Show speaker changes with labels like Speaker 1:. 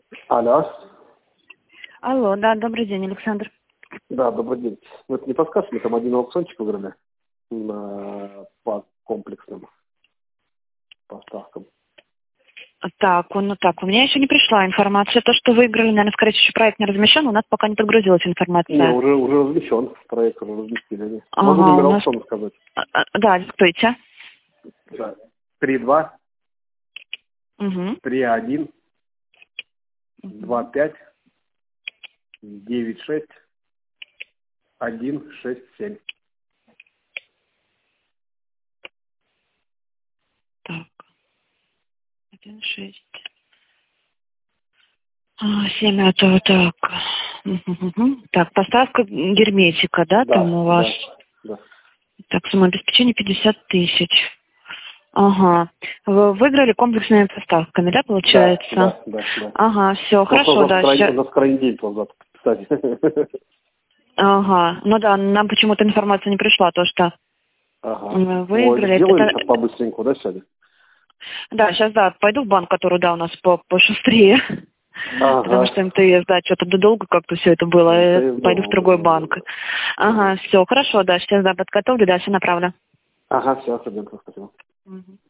Speaker 1: Алло.
Speaker 2: Алло, да, добрый день, Александр.
Speaker 1: Да, добрый день. Вы не подскажете, там один аукциончик выиграли по комплексным поставкам.
Speaker 2: Так, у меня еще не пришла информация. То, что выиграли, наверное, скорее всего, еще проект не размещен, у нас пока не подгрузилась информация.
Speaker 1: Не, уже размещен. Проект уже разместили.
Speaker 2: Ага,
Speaker 1: Могу номер
Speaker 2: у нас...
Speaker 1: аукциона сказать.
Speaker 2: Да, диктуйте.
Speaker 1: Да. 3-2,
Speaker 2: Угу.
Speaker 1: 3-1, 2-5, 9-6, 1-6-7.
Speaker 2: Так, 1,6. 7, это так. Угу. Так, поставка герметика, да,
Speaker 1: Да,
Speaker 2: там у вас?
Speaker 1: да.
Speaker 2: Так, самообеспечение 50 тысяч. Ага. Вы выиграли комплексными поставками, да, получается?
Speaker 1: Да.
Speaker 2: Ага, все, хорошо, да.
Speaker 1: За скоро неделю назад, кстати.
Speaker 2: Ага, ну да, нам почему-то информация не пришла, то что
Speaker 1: Ага.
Speaker 2: выиграли.
Speaker 1: Сделаем сейчас по-быстренькому, да, сегодня?
Speaker 2: Да, сейчас, да, пойду в банк, который, да, у нас пошустрее.
Speaker 1: Ага.
Speaker 2: Потому что МТС, да, что-то долго как-то все это было.
Speaker 1: МТС
Speaker 2: Пойду в другой банк. Ага, все, хорошо, да, сейчас, да, подготовлю, да, все направлю.
Speaker 1: Ага, все, спасибо.
Speaker 2: Мгм.